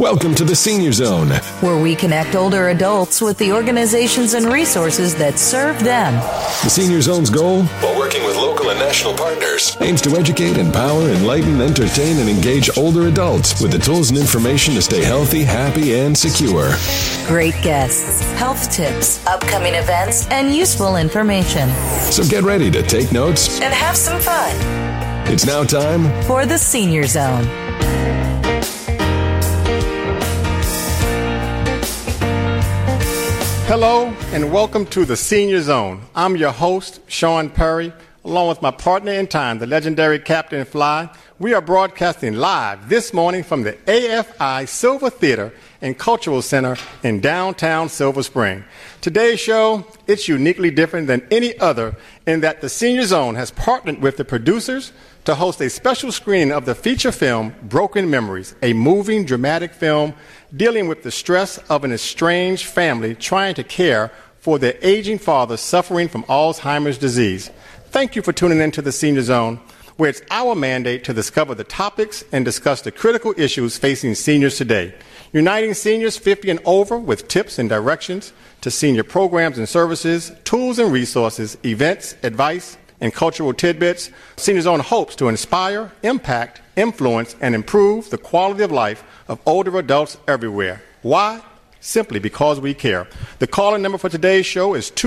Welcome to the Senior Zone, where we connect older adults with the organizations and resources that serve them. The Senior Zone's goal, while working with local and national partners, aims to educate, empower, enlighten, entertain, and engage older adults with the tools and information to stay healthy, happy, and secure. Great guests, health tips, upcoming events, and useful information. So get ready to take notes and have some fun. It's now time for the Senior Zone. Hello and welcome to the Senior Zone. I'm your host, Sean Perry, along with my partner in time, the legendary Captain Fly. We are broadcasting live this morning from the AFI Silver Theater and Cultural Center in downtown Silver Spring. Today's show, it's uniquely different than any other in that the Senior Zone has partnered with the producers to host a special screening of the feature film Broken Memories, a moving, dramatic film dealing with the stress of an estranged family trying to care for their aging father suffering from Alzheimer's disease. Thank you for tuning in to the Senior Zone, where it's our mandate to discover the topics and discuss the critical issues facing seniors today, uniting seniors 50 and over with tips and directions to senior programs and services, tools and resources, events, advice, and cultural tidbits. Senior Zone hopes to inspire, impact, influence, and improve the quality of life of older adults everywhere. Why? Simply because we care. The call-in number for today's show is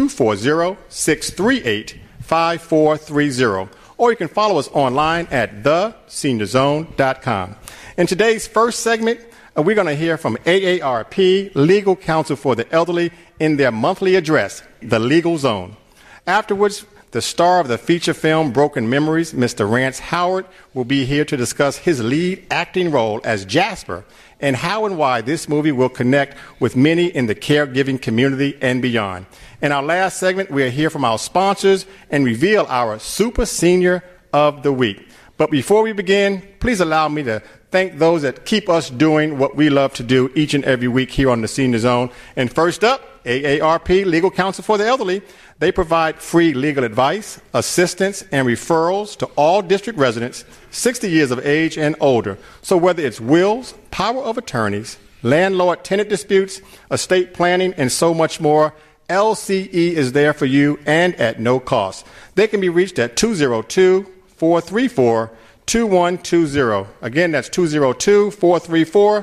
240-638-5430, or you can follow us online at theseniorzone.com. In today's first segment, we're going to hear from AARP, Legal Counsel for the Elderly, in their monthly address, The Legal Zone. Afterwards, the star of the feature film Broken Memories, Mr. Rance Howard, will be here to discuss his lead acting role as Jasper and how and why this movie will connect with many in the caregiving community and beyond. In our last segment, we'll hear from our sponsors and reveal our Super Senior of the Week. But before we begin, please allow me to thank those that keep us doing what we love to do each and every week here on the Senior Zone. And first up, AARP, Legal Counsel for the Elderly. They provide free legal advice, assistance, and referrals to all district residents 60 years of age and older. So whether it's wills, power of attorneys, landlord-tenant disputes, estate planning, and so much more, LCE is there for you and at no cost. They can be reached at 202-434-2120. Again, that's 202-434-2120.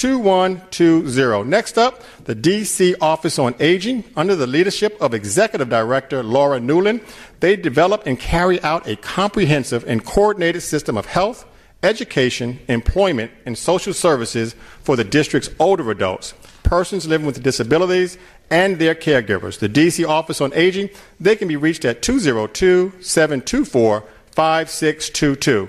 Next up, the D.C. Office on Aging, under the leadership of Executive Director Laura Newland. They develop and carry out a comprehensive and coordinated system of health, education, employment, and social services for the district's older adults, persons living with disabilities, and their caregivers. The D.C. Office on Aging, they can be reached at 202-724-5622.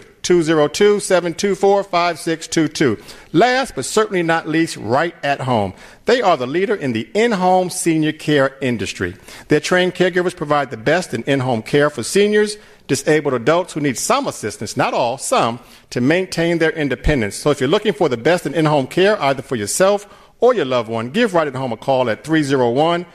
202-724-5622. Last but certainly not least, right at home. They are the leader in the in-home senior care industry. Their trained caregivers provide the best in in-home care for seniors, disabled adults who need some assistance, not all, some, to maintain their independence. So if you're looking for the best in in-home care, either for yourself or your loved one, give Right at Home a call at 301-255-0066,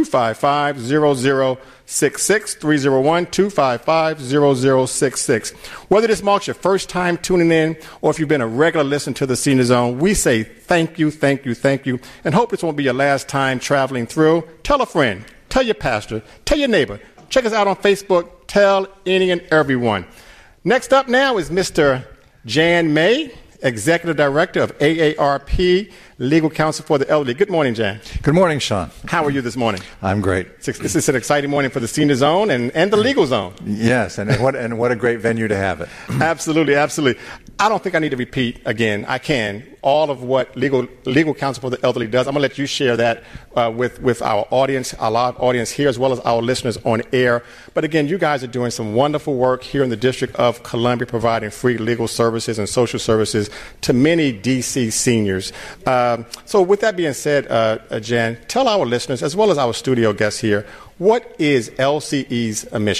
301-255-0066. Whether this marks your first time tuning in or if you've been a regular listener to the Senior Zone, we say thank you, thank you, thank you, and hope this won't be your last time traveling through. Tell a friend, tell your pastor, tell your neighbor. Check us out on Facebook. Tell any and everyone. Next up now is Mr. Jan May, Executive Director of AARP, Legal Counsel for the Elderly. Good morning, Jan. Good morning, Sean. How are you this morning? I'm great. This is an exciting morning for the Senior Zone and the Legal Zone. Yes, and what a great venue to have it. Absolutely, absolutely. I don't think I need to repeat again. I can. All of what Legal Counsel for the Elderly does. I'm going to let you share that with our audience, our live audience here, as well as our listeners on air. But again, you guys are doing some wonderful work here in the District of Columbia, providing free legal services and social services to many D.C. seniors. So with that being said, Jan, tell our listeners, as well as our studio guests here, what is LCE's mission?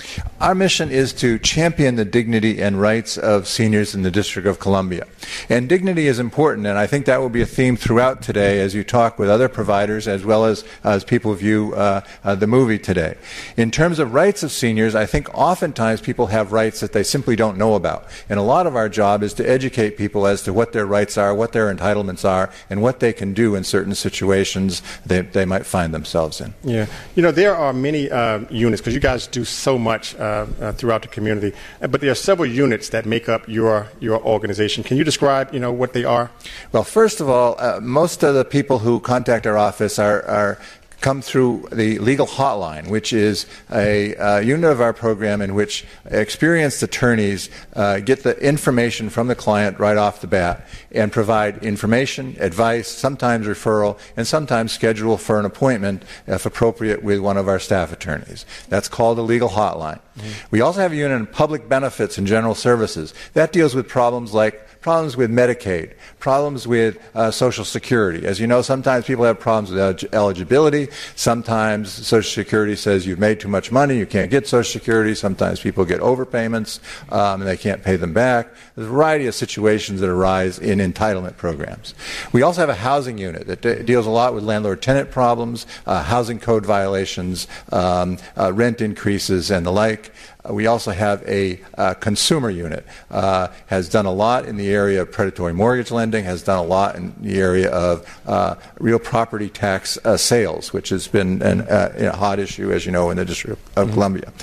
Our mission is to champion the dignity and rights of seniors in the District of Columbia. And dignity is important, and I think that will be a theme throughout today as you talk with other providers as well as people view the movie today. In terms of rights of seniors, I think oftentimes people have rights that they simply don't know about. And a lot of our job is to educate people as to what their rights are, what their entitlements are, and what they can do in certain situations they might find themselves in. Yeah. There are many units, because you guys do so much throughout the community, but there are several units that make up your organization. Can you describe, what they are? Well, first of all, most of the people who contact our office are come through the legal hotline, which is a unit of our program in which experienced attorneys get the information from the client right off the bat and provide information, advice, sometimes referral, and sometimes schedule for an appointment, if appropriate, with one of our staff attorneys. That's called a legal hotline. Mm-hmm. We also have a unit in public benefits and general services. That deals with problems with Medicaid, problems with Social Security. As you know, sometimes people have problems with eligibility. Sometimes Social Security says you've made too much money, you can't get Social Security. Sometimes people get overpayments and they can't pay them back. There's a variety of situations that arise in entitlement programs. We also have a housing unit that deals a lot with landlord-tenant problems, housing code violations, rent increases, and the like. We also have a consumer unit, has done a lot in the area of predatory mortgage lending, has done a lot in the area of real property tax sales, which has been a hot issue, as you know, in the District of Columbia.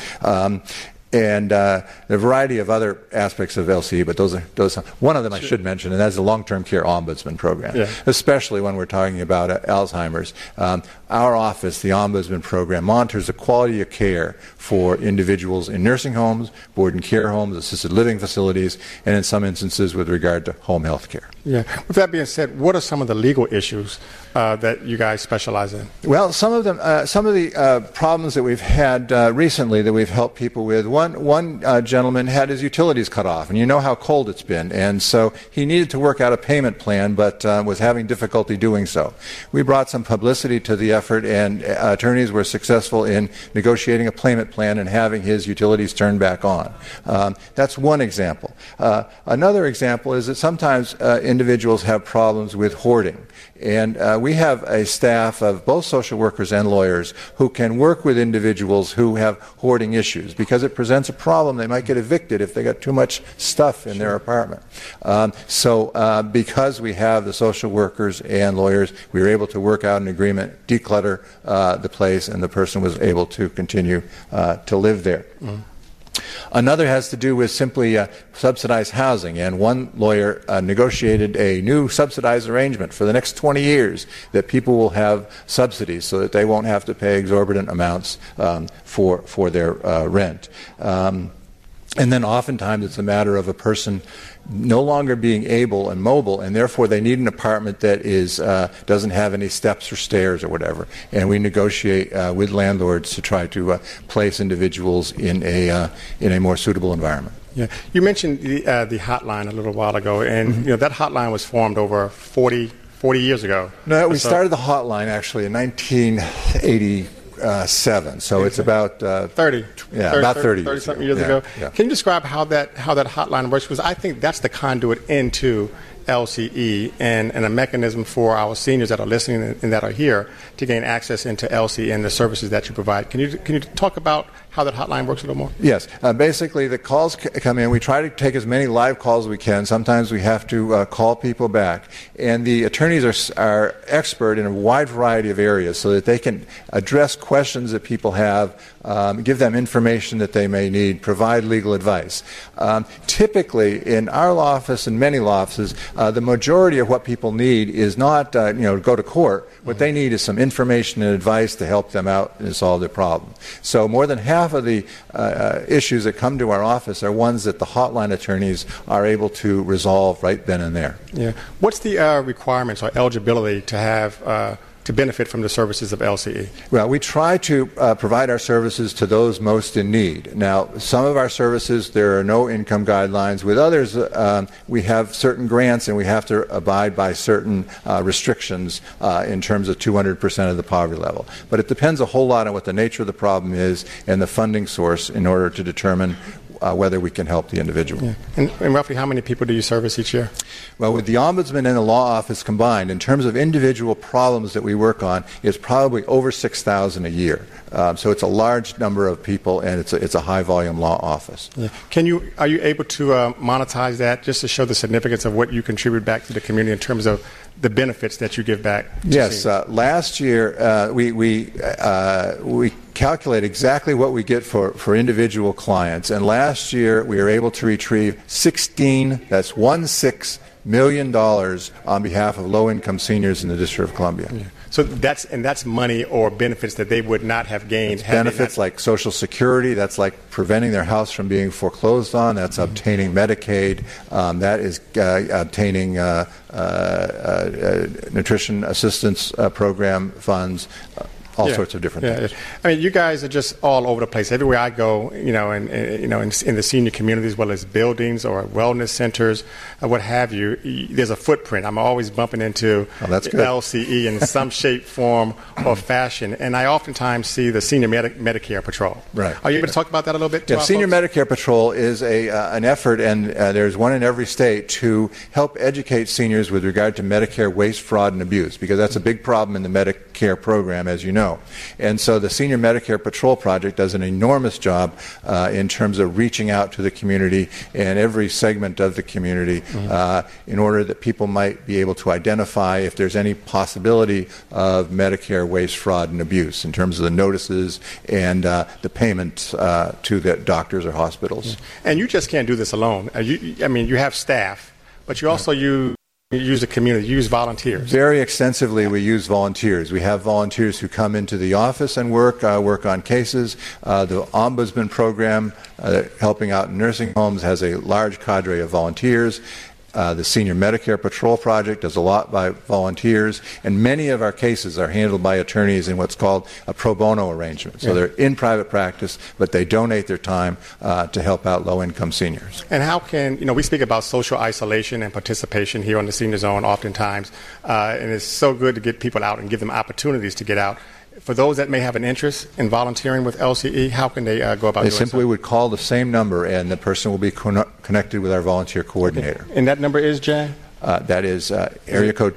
And a variety of other aspects of LCE, but those one of them I should mention, and that's the long-term care ombudsman program, especially when we're talking about Alzheimer's. Our office, the Ombudsman Program, monitors the quality of care for individuals in nursing homes, board and care homes, assisted living facilities, and in some instances with regard to home health care. Yeah. With that being said, what are some of the legal issues that you guys specialize in? Well, some of the problems that we've had recently that we've helped people with. One gentleman had his utilities cut off, and you know how cold it's been, and so he needed to work out a payment plan, but was having difficulty doing so. We brought some publicity to the effort, and attorneys were successful in negotiating a payment plan and having his utilities turned back on. That's one example. Another example is that sometimes individuals have problems with hoarding. And we have a staff of both social workers and lawyers who can work with individuals who have hoarding issues because it presents a problem. They might get evicted if they got too much stuff in their apartment. So because we have the social workers and lawyers, we were able to work out an agreement, declutter the place, and the person was able to continue to live there. Mm-hmm. Another has to do with simply subsidized housing, and one lawyer negotiated a new subsidized arrangement for the next 20 years that people will have subsidies so that they won't have to pay exorbitant amounts for their rent. And then oftentimes it's a matter of a person no longer being able and mobile, and therefore they need an apartment that doesn't have any steps or stairs or whatever. And we negotiate with landlords to try to place individuals in a more suitable environment. Yeah, you mentioned the hotline a little while ago, and that hotline was formed over 40 years ago. No, we started the hotline actually in 1987, so it's about 30 years something years ago. Yeah. Can you describe how that hotline works? Because I think that's the conduit into LCE and a mechanism for our seniors that are listening and that are here to gain access into LCE and the services that you provide. Can you talk about how that hotline works a little more? Yes. Basically, the calls come in. We try to take as many live calls as we can. Sometimes we have to call people back. And the attorneys are expert in a wide variety of areas so that they can address questions that people have, give them information that they may need, provide legal advice. Typically, in our law office and many law offices, the majority of what people need is not go to court. What they need is some information and advice to help them out and solve their problem. So more than half of the issues that come to our office are ones that the hotline attorneys are able to resolve right then and there. Yeah. What's the requirements or eligibility to have to benefit from the services of LCE? Well, we try to provide our services to those most in need. Now, some of our services, there are no income guidelines. With others, we have certain grants and we have to abide by certain restrictions in terms of 200% of the poverty level. But it depends a whole lot on what the nature of the problem is and the funding source in order to determine whether we can help the individual. Yeah. And roughly how many people do you service each year? Well, with the Ombudsman and the Law Office combined, in terms of individual problems that we work on, it's probably over 6,000 a year. So it's a large number of people, and it's a high-volume law office. Yeah. Are you able to monetize that just to show the significance of what you contribute back to the community in terms of the benefits that you give back? Yes. Last year, we calculate exactly what we get for individual clients, and last year we were able to retrieve $16 million on behalf of low-income seniors in the District of Columbia. Yeah. So that's money or benefits that they would not have gained. Benefits like Social Security, that's like preventing their house from being foreclosed on, that's obtaining Medicaid, that is obtaining nutrition assistance program funds, all sorts of different things. I mean, you guys are just all over the place. Everywhere I go, in the senior community, as well as buildings or wellness centers, what have you, there's a footprint. I'm always bumping into LCE in some shape, form, or fashion. And I oftentimes see the Senior Medicare Patrol. Right. Are you able to talk about that a little bit? Yeah, Senior Medicare Patrol is an effort, and there's one in every state, to help educate seniors with regard to Medicare waste, fraud, and abuse, because that's a big problem in the Medicare program, as you know. And so the Senior Medicare Patrol Project does an enormous job in terms of reaching out to the community and every segment of the community in order that people might be able to identify if there's any possibility of Medicare waste, fraud, and abuse in terms of the notices and the payments to the doctors or hospitals. And you just can't do this alone. You have staff, but you also use the community, you use volunteers. Very extensively we use volunteers. We have volunteers who come into the office and work on cases. The Ombudsman program, helping out in nursing homes, has a large cadre of volunteers. The Senior Medicare Patrol Project does a lot by volunteers, and many of our cases are handled by attorneys in what's called a pro bono arrangement. So they're in private practice, but they donate their time to help out low-income seniors. And how can, we speak about social isolation and participation here on the Senior Zone oftentimes, and it's so good to get people out and give them opportunities to get out. For those that may have an interest in volunteering with LCE, how can they go about doing so? They simply would call the same number, and the person will be connected with our volunteer coordinator. Okay. And that number is, Jan? That is area code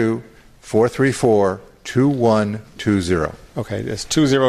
202-434-2120. Okay, that's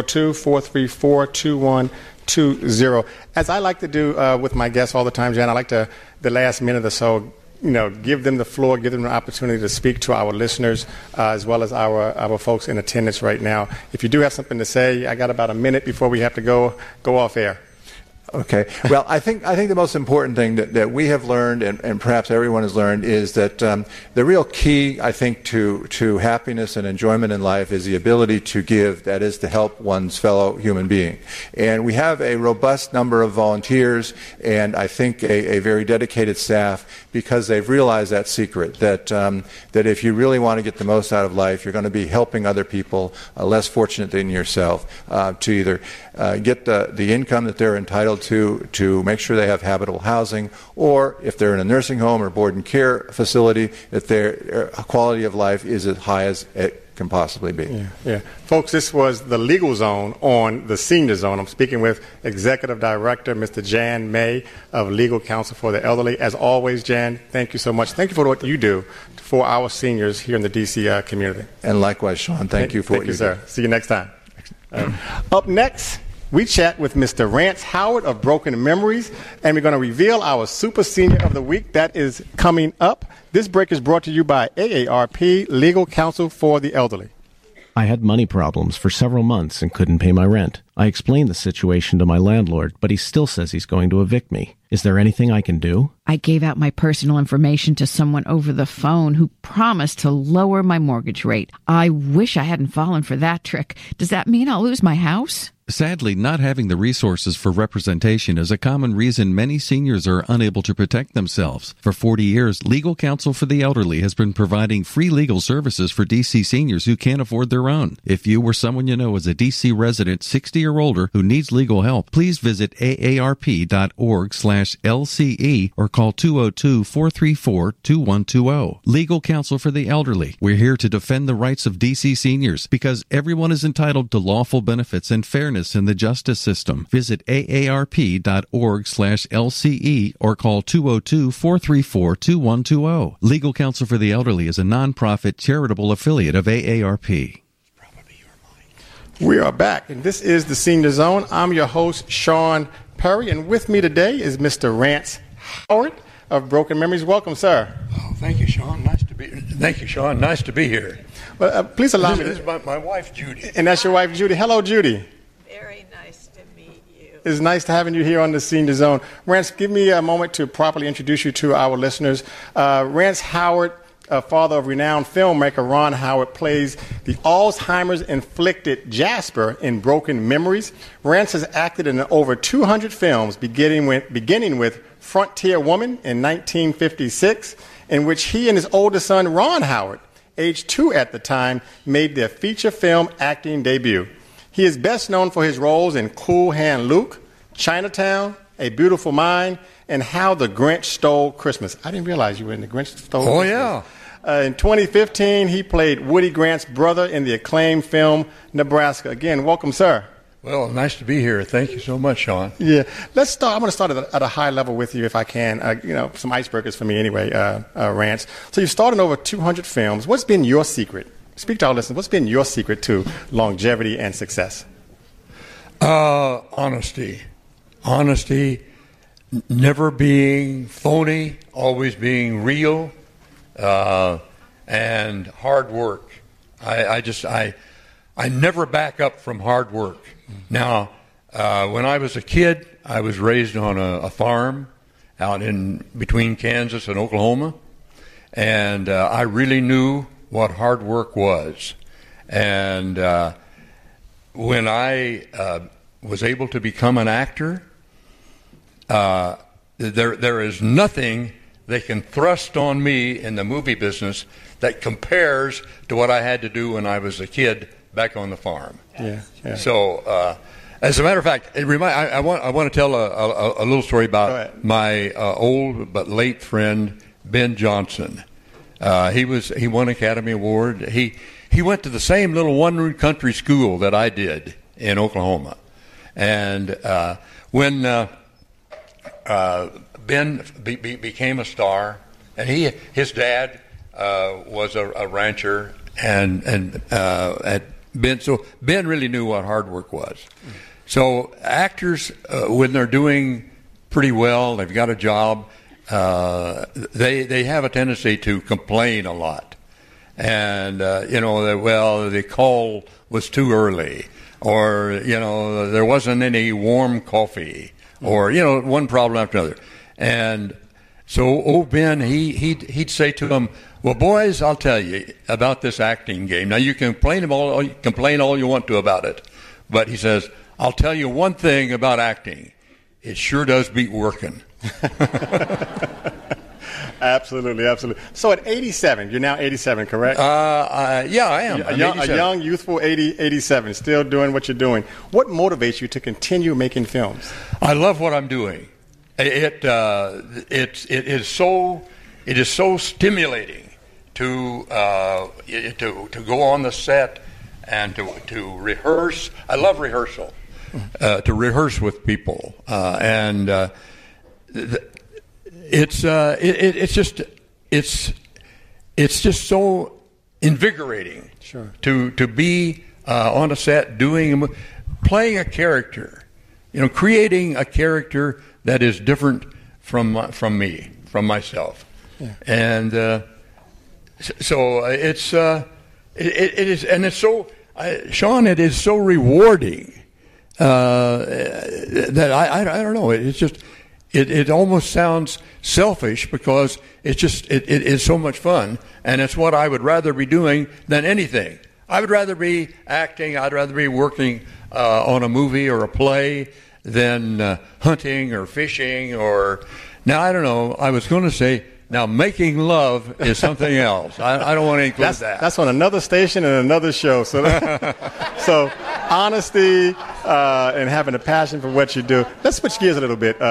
202-434-2120. As I like to do with my guests all the time, Jan, I like to, the last minute or so, give them the floor, give them an opportunity to speak to our listeners, as well as our folks in attendance right now. If you do have something to say, I got about a minute before we have to go off air. Okay. Well, I think the most important thing that we have learned, and perhaps everyone has learned, is that the real key, I think, to happiness and enjoyment in life is the ability to give, that is, to help one's fellow human being. And we have a robust number of volunteers, and I think a very dedicated staff, because they've realized that secret, that if you really want to get the most out of life, you're going to be helping other people less fortunate than yourself to either get the income that they're entitled to make sure they have habitable housing, or if they're in a nursing home or board and care facility, that their quality of life is as high as it can possibly be. Yeah. Folks, this was the Legal Zone on the Senior Zone. I'm speaking with Executive Director, Mr. Jan May of Legal Counsel for the Elderly. As always, Jan, thank you so much. Thank you for what you do for our seniors here in the D.C. Community. And likewise, Sean, thank you for what you do. Thank you, sir. See you next time. Up next, we chat with Mr. Rance Howard of Broken Memories, and we're going to reveal our Super Senior of the Week. That is coming up. This break is brought to you by AARP, Legal Counsel for the Elderly. I had money problems for several months and couldn't pay my rent. I explained the situation to my landlord, but he still says he's going to evict me. Is there anything I can do? I gave out my personal information to someone over the phone who promised to lower my mortgage rate. I wish I hadn't fallen for that trick. Does that mean I'll lose my house? Sadly, not having the resources for representation is a common reason many seniors are unable to protect themselves. For 40 years, Legal Counsel for the Elderly has been providing free legal services for D.C. seniors who can't afford their own. If you or someone you know is a D.C. resident 60 or older who needs legal help, please visit aarp.org/LCE or call 202-434-2120. Legal Counsel for the Elderly. We're here to defend the rights of D.C. seniors because everyone is entitled to lawful benefits and fairness in the justice system. Visit aarp.org/LCE or call 202-434-2120. Legal Counsel for the Elderly is a nonprofit charitable affiliate of AARP. We are back, and this is the Senior Zone. I'm your host, Sean Perry, and with me today is Mr. Rance Howard of Broken Memories. Welcome, sir. Oh, thank you, Sean. Nice to be here. Well, please allow me. This is my wife, Judy. And that's your wife, Judy. Hello, Judy. Very nice to meet you. It's nice to having you here on the Senior Zone. Rance, give me a moment to properly introduce you to our listeners. Rance Howard, father of renowned filmmaker Ron Howard, plays the Alzheimer's-inflicted Jasper in Broken Memories. Rance has acted in over 200 films, beginning with Frontier Woman in 1956, in which he and his older son, Ron Howard, age 2 at the time, made their feature film acting debut. He is best known for his roles in Cool Hand Luke, Chinatown, A Beautiful Mind, and How the Grinch Stole Christmas. I didn't realize you were in The Grinch Stole Christmas. Oh, yeah. In 2015, he played Woody Grant's brother in the acclaimed film Nebraska. Again, welcome, sir. Well, nice to be here. Thank you so much, Sean. Yeah. Let's start. I'm going to start at a high level with you if I can. Some icebreakers for me anyway, Rance. So you've starred in over 200 films. What's been your secret? Speak to our listeners. What's been your secret to longevity and success? Honesty. Honesty, never being phony, always being real, and hard work. I never back up from hard work. Now, when I was a kid, I was raised on a farm out in between Kansas and Oklahoma, and I really knew what hard work was. And when I was able to become an actor, there is nothing they can thrust on me in the movie business that compares to what I had to do when I was a kid back on the farm. Yeah. So, as a matter of fact, I want to tell a little story about my old but late friend Ben Johnson. He won an Academy Award. He went to the same little one-room country school that I did in Oklahoma, and when Ben became a star, and his dad was a rancher, and Ben, so Ben really knew what hard work was. So actors, when they're doing pretty well, they've got a job, they have a tendency to complain a lot, and the call was too early, or there wasn't any warm coffee, or one problem after another. And so old Ben, he'd say to them, "Well, boys, I'll tell you about this acting game. Now you can complain all you want to about it, but," he says, "I'll tell you one thing about acting: it sure does beat working." Absolutely. So at 87, you're now 87, correct? Yeah, I am. A young, youthful 87, still doing what you're doing. What motivates you to continue making films? I love what I'm doing. It is so stimulating to go on the set and to rehearse. I love rehearsal. To rehearse with people, and it's just so invigorating. Sure. To be on a set playing a character, creating a character that is different from myself, yeah. And so it is, and it's so Sean, it is so rewarding. That I don't know. It's just it almost sounds selfish because it is so much fun, and it's what I would rather be doing than anything. I would rather be acting. I'd rather be working on a movie or a play than hunting or fishing or. Now I don't know. I was going to say. Now, making love is something else. I don't want to include that. That's on another station and another show. So, so honesty and having a passion for what you do. Let's switch gears a little bit.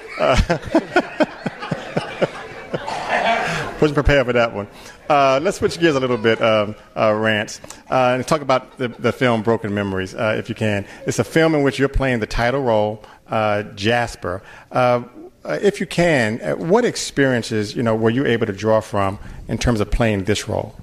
Wasn't prepared for that one. Let's switch gears a little bit, Rance, and talk about the film Broken Memories, if you can. It's a film in which you're playing the title role, Jasper. If you can, what experiences, were you able to draw from in terms of playing this role?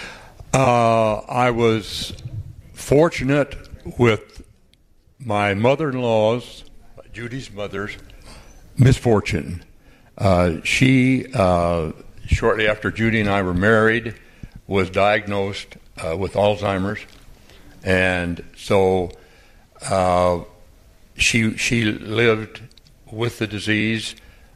I was fortunate with my mother-in-law's, Judy's mother's, misfortune. She, shortly after Judy and I were married, was diagnosed with Alzheimer's, and so she lived with the disease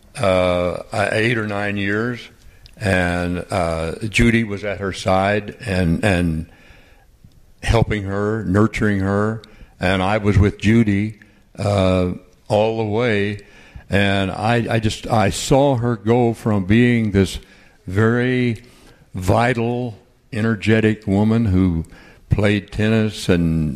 8 or 9 years, and Judy was at her side and helping her, nurturing her, and I was with Judy all the way, and I saw her go from being this very vital, energetic woman who played tennis and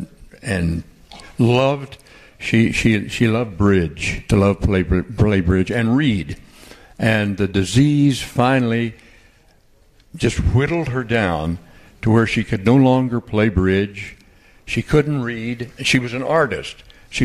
loved. She loved bridge, to play bridge and read. And the disease finally just whittled her down to where she could no longer play bridge. She couldn't read. She was an artist. She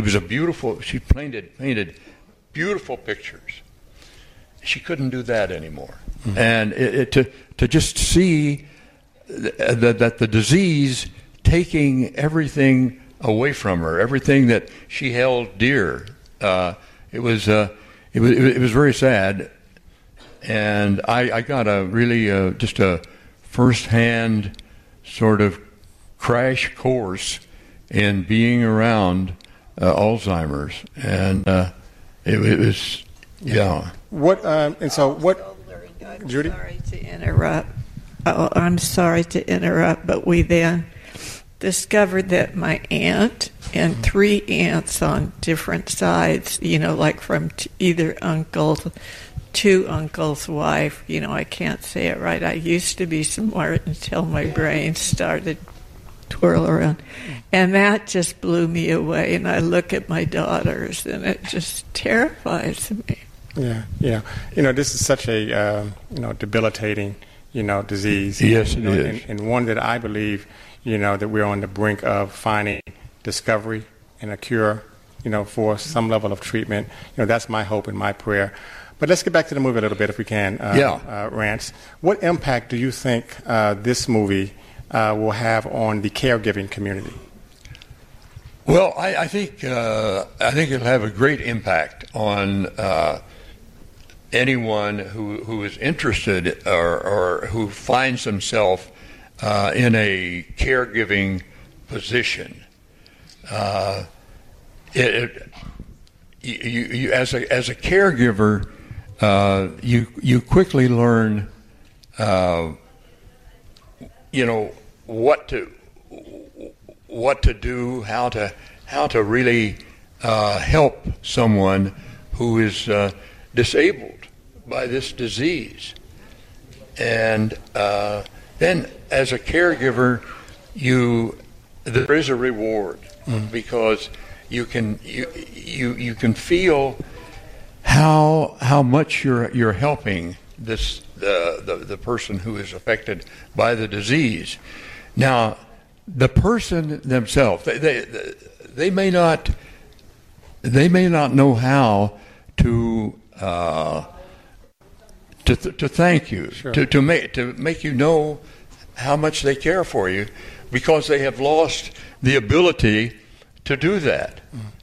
painted beautiful pictures. She couldn't do that anymore. Mm-hmm. And to just see that the disease taking everything away from her, everything that she held dear. It was very sad, and I got a really just a first-hand sort of crash course in being around Alzheimer's, and it was What and so what, Judy? Sorry to interrupt. Oh, I'm sorry to interrupt, but we then discovered that my aunt and 3 aunts on different sides, like from either uncle to uncle's wife, I can't say it right. I used to be smart until my brain started twirl around. And that just blew me away. And I look at my daughters and it just terrifies me. Yeah. This is such a, debilitating, disease. Yes, it is. And one that I believe that we're on the brink of finding discovery and a cure, for some level of treatment. That's my hope and my prayer. But let's get back to the movie a little bit, if we can, Rance. What impact do you think this movie will have on the caregiving community? Well, I think it'll have a great impact on anyone who is interested or who finds himself in a caregiving position. As a caregiver, you quickly learn, what to do, how to really help someone who is disabled by this disease, and then as a caregiver, there is a reward because you can feel how much you're helping the person who is affected by the disease. Now, the person themselves, they may not know how to thank you, sure, to make you know how much they care for you, because they have lost the ability to do that.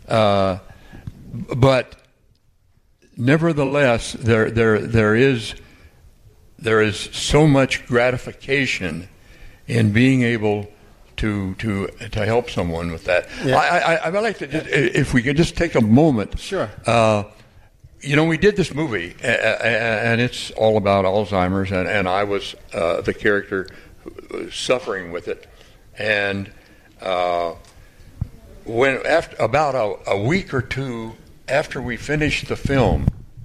But nevertheless, there is so much gratification in being able to help someone with that. Yeah. I'd like to if we could just take a moment. Sure. We did this movie, and it's all about Alzheimer's, and I was the character suffering with it. And when after about a week or two after we finished the film,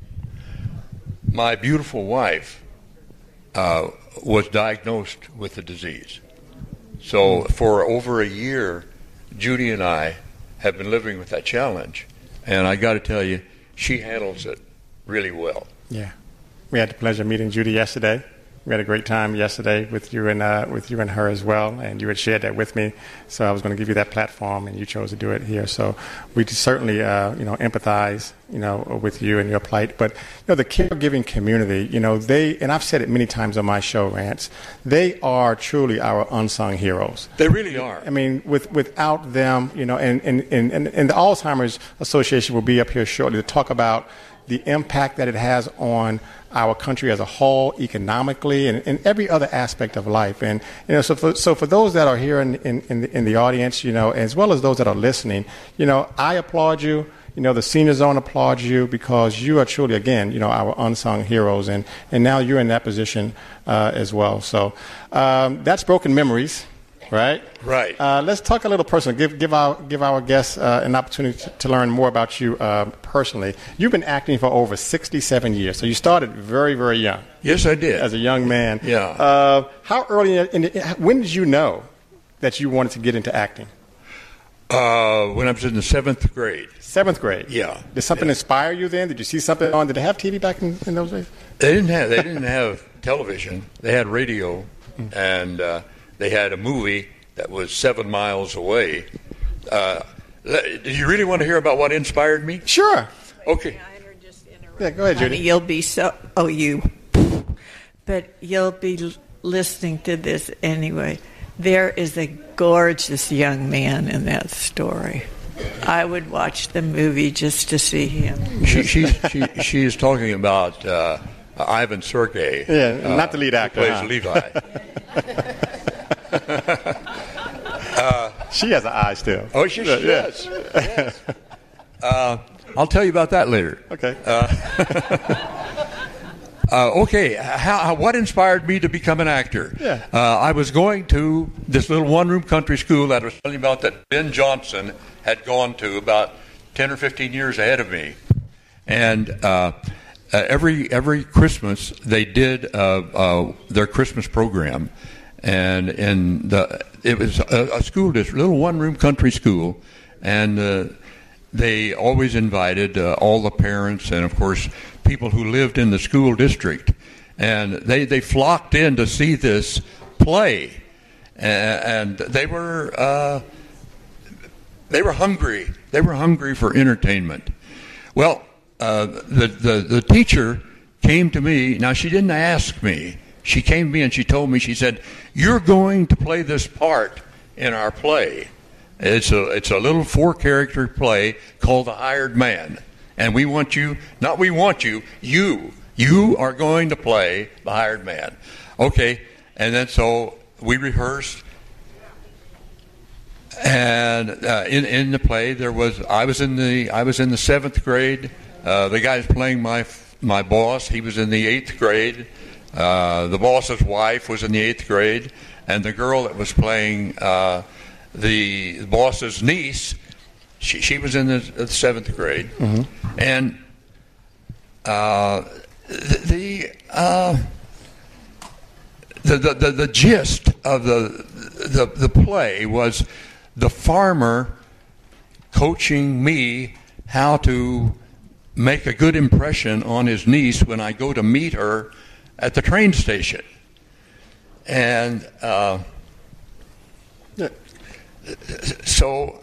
my beautiful wife was diagnosed with the disease. So for over a year, Judy and I have been living with that challenge, and I got to tell you, she handles it really well. Yeah, we had the pleasure of meeting Judy yesterday. We had a great time yesterday with you and her as well, and you had shared that with me. So I was going to give you that platform, and you chose to do it here. So we certainly, empathize, with you and your plight. But the caregiving community, they, and I've said it many times on my show, Rance, they are truly our unsung heroes. They really are. I mean, without them, and the Alzheimer's Association will be up here shortly to talk about the impact that it has on our country as a whole, economically, and every other aspect of life. And so for those that are here in the audience, as well as those that are listening, I applaud you. The Senior Zone applauds you because you are truly, again, our unsung heroes, and now you're in that position as well. So that's Broken Memories. Right. Let's talk a little personal. Give our guests an opportunity to learn more about you personally. You've been acting for over 67 years, so you started very, very young. Yes, I did. As a young man. Yeah. How early? When did you know that you wanted to get into acting? When I was in the 7th grade. 7th grade. Yeah. Did something inspire you then? Did you see something on? Did they have TV back in those days? They didn't have television. They had radio, and they had a movie that was 7 miles away. Do you really want to hear about what inspired me? Sure. Okay. Yeah, go ahead, Judy. You'll be but you'll be listening to this anyway. There is a gorgeous young man in that story. I would watch the movie just to see him. She is talking about Ivan Sergei. Yeah, not the lead actor. Who plays Levi. She has an eye still. Oh, she does. Yes. I'll tell you about that later. Okay. Okay. What inspired me to become an actor? Yeah. I was going to this little one-room country school that I was telling you about that Ben Johnson had gone to about 10 or 15 years ahead of me, and every Christmas they did their Christmas program. And it was a school district, little one-room country school, and they always invited all the parents and, of course, people who lived in the school district. And they flocked in to see this play, and they were hungry. They were hungry for entertainment. Well, the teacher came to me. Now, she didn't ask me. She came to me and she told me, she said, "You're going to play this part in our play. It's a little 4-character play called The Hired Man. And we want you, not we want you, you are going to play The Hired Man." Okay, and then so we rehearsed. And in the play I was in the 7th grade. The guy was playing my boss. He was in the 8th grade. The boss's wife was in the 8th grade, and the girl that was playing the boss's niece, she was in the 7th grade. Mm-hmm. And the gist of the play was the farmer coaching me how to make a good impression on his niece when I go to meet her at the train station. And so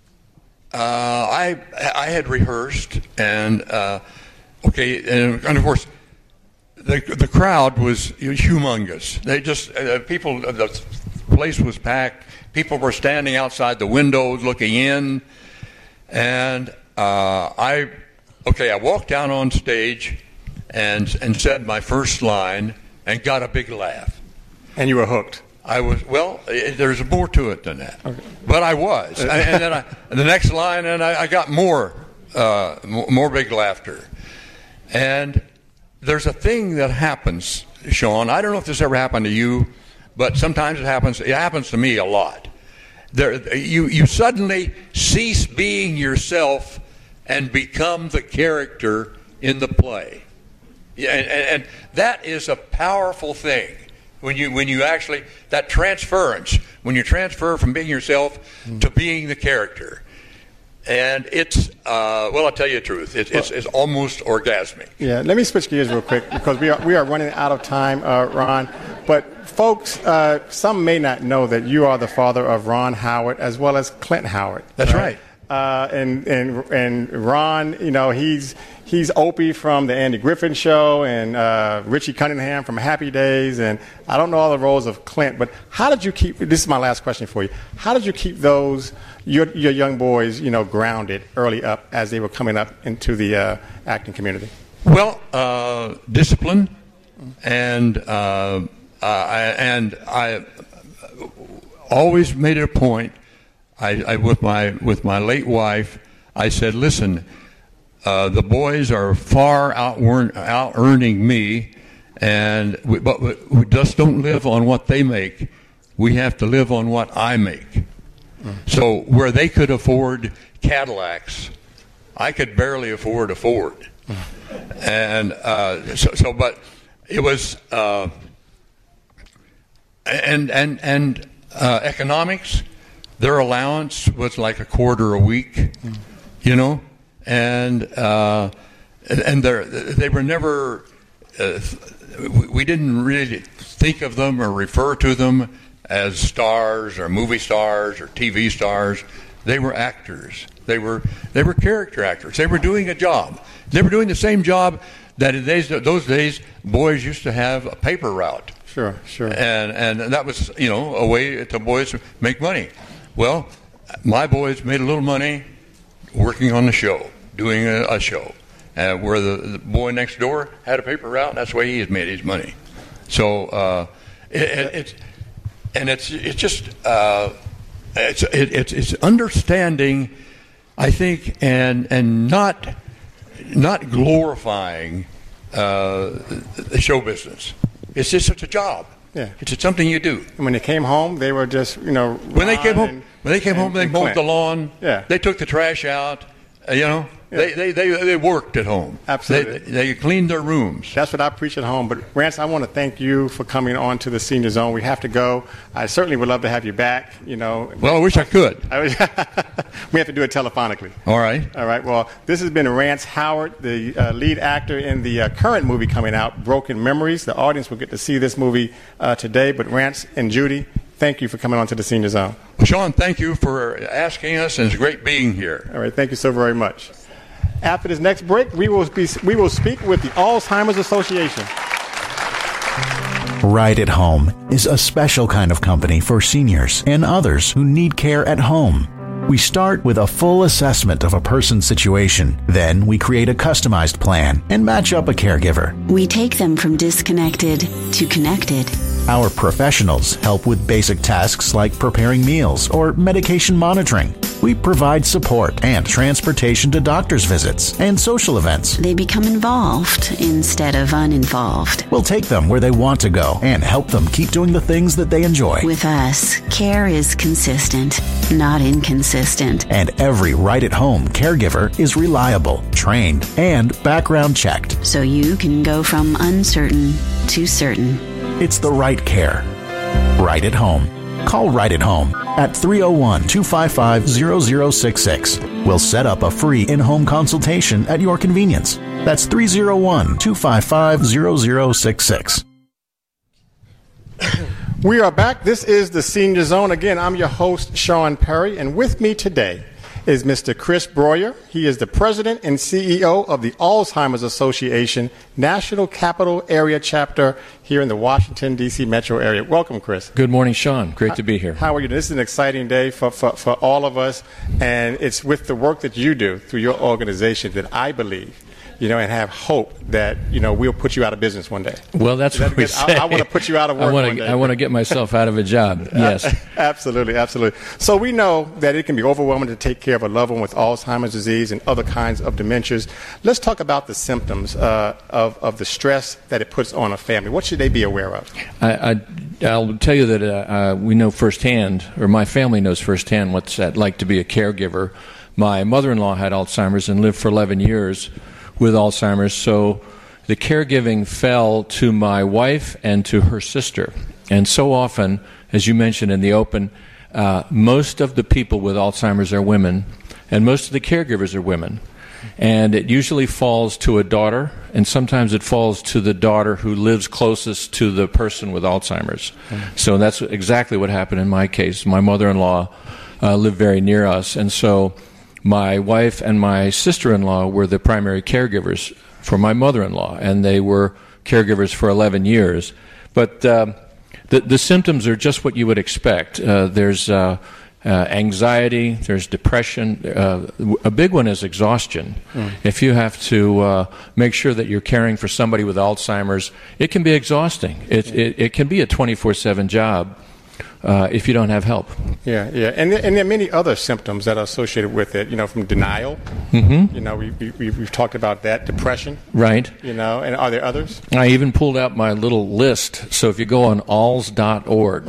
I had rehearsed, and okay, and of course the crowd was humongous. They just people, the place was packed. People were standing outside the windows looking in, and I walked down on stage and said my first line and got a big laugh. And you were hooked. I was, well, there's more to it than that. Okay. But I was. And then the next line, and I got more big laughter. And there's a thing that happens, Sean. I don't know if this ever happened to you, but sometimes it happens. It happens to me a lot. you suddenly cease being yourself and become the character in the play. And that is a powerful thing. When you actually, that transference, when you transfer from being yourself to being the character. And it's, well, I'll tell you the truth, it's almost orgasmic. Yeah, let me switch gears real quick because we are running out of time, Ron. But folks, some may not know that you are the father of Ron Howard as well as Clint Howard. That's right. And Ron, you know, he's Opie from the Andy Griffin Show and Richie Cunningham from Happy Days, and I don't know all the roles of Clint, but how did you keep, this is my last question for you, how did you keep those, your young boys, you know, grounded early up as they were coming up into the acting community? Well, discipline, and I always made it a point, I with my late wife, I said, listen, the boys are far out earning me, but we just don't live on what they make. We have to live on what I make. So where they could afford Cadillacs, I could barely afford a Ford. And but it was economics. Their allowance was like a quarter a week, you know. And they were never. We didn't really think of them or refer to them as stars or movie stars or TV stars. They were actors. They were character actors. They were doing a job. They were doing the same job that in those days boys used to have a paper route. Sure. And that was, you know, a way to boys make money. Well, my boys made a little money working on the show, doing a show, where the boy next door had a paper route. That's the way he had made his money. So it's understanding, I think, and not glorifying the show business. It's just a job. Yeah, it's something you do. And when they came home, they were just, you know. When they came home, they mowed the lawn. Yeah. They took the trash out. You know. Yeah. They worked at home. Absolutely. They cleaned their rooms. That's what I preach at home. But Rance, I want to thank you for coming on to the Senior Zone. We have to go. I certainly would love to have you back. You know. Well, I wish I could. We have to do it telephonically. All right. Well, this has been Rance Howard, the lead actor in the current movie coming out, Broken Memories. The audience will get to see this movie today. But Rance and Judy, thank you for coming on to the Senior Zone. Well, Sean, thank you for asking us, and it's great being here. All right. Thank you so very much. After this next break, we will speak with the Alzheimer's Association. Right at Home is a special kind of company for seniors and others who need care at home. We start with a full assessment of a person's situation. Then we create a customized plan and match up a caregiver. We take them from disconnected to connected. Our professionals help with basic tasks like preparing meals or medication monitoring. We provide support and transportation to doctor's visits and social events. They become involved instead of uninvolved. We'll take them where they want to go and help them keep doing the things that they enjoy. With us, care is consistent, not inconsistent. And every Right at Home caregiver is reliable, trained, and background checked. So you can go from uncertain to certain. It's the right care. Right at Home. Call Right at Home at 301-255-0066. We'll set up a free in-home consultation at your convenience. That's 301-255-0066. We are back. This is the Senior Zone. Again, I'm your host, Sean Perry, and with me today is Mr. Chris Breuer. He is the president and CEO of the Alzheimer's Association National Capital Area Chapter here in the Washington, D.C. metro area. Welcome, Chris. Good morning, Sean. Great to be here. How are you? This is an exciting day for all of us, and it's with the work that you do through your organization that I believe and have hope that, we'll put you out of business one day. Well, that's what we say. I want to put you out of work one day. I want to get myself out of a job, yes. Absolutely, absolutely. So we know that it can be overwhelming to take care of a loved one with Alzheimer's disease and other kinds of dementias. Let's talk about the symptoms of the stress that it puts on a family. What should they be aware of? I'll tell you that we know firsthand, or my family knows firsthand, what's that like to be a caregiver. My mother-in-law had Alzheimer's and lived for 11 years with Alzheimer's, so the caregiving fell to my wife and to her sister. And so often, as you mentioned in the open, most of the people with Alzheimer's are women, and most of the caregivers are women. And it usually falls to a daughter, and sometimes it falls to the daughter who lives closest to the person with Alzheimer's. So that's exactly what happened in my case. My mother-in-law lived very near us, and so my wife and my sister-in-law were the primary caregivers for my mother-in-law, and they were caregivers for 11 years. But the symptoms are just what you would expect. There's anxiety, there's depression. A big one is exhaustion. If you have to make sure that you're caring for somebody with Alzheimer's, it can be exhausting. It can be a 24/7 job. If you don't have help. Yeah. And there are many other symptoms that are associated with it, from denial. We've talked about that. Depression. Right. And are there others? I even pulled out my little list. So if you go on alz.org,